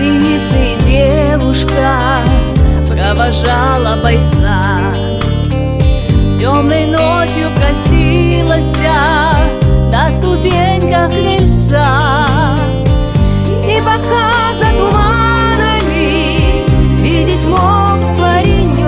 улице девушка провожала бойца. Темной ночью простилась на ступеньках крыльца. И пока за туманами видеть мог паренек,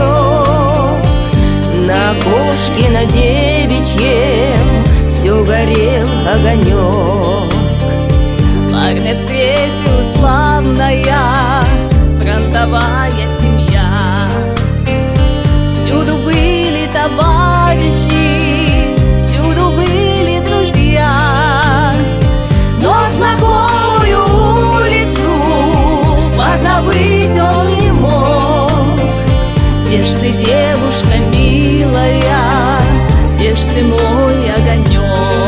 на окошке на девичьем все горел огонек. Парня встретила славная фронтовая семья. Всюду были товарищи, всюду были друзья. Но знакомую улицу позабыть он не мог. Где ж ты, девушка милая, где ж ты, мой огонек?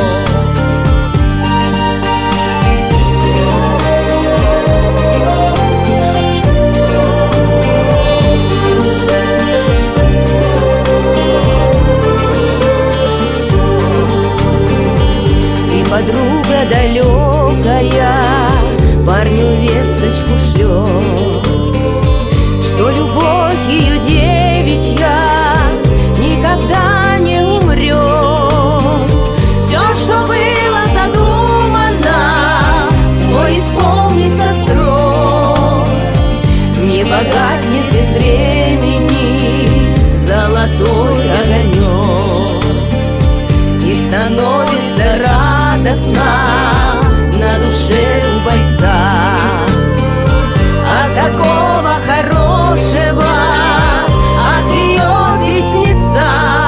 Подруга далекая парню весточку шлет, что любовь ее девичья никогда не умрет. Все, что было задумано, свой исполнится срок. Не погаснет без времени золотой огонек, и становится радостно на душе у бойца. А такого хорошего от ее письмеца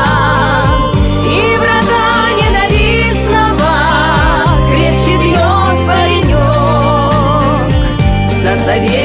и врага ненавистного крепче бьет паренек. За совет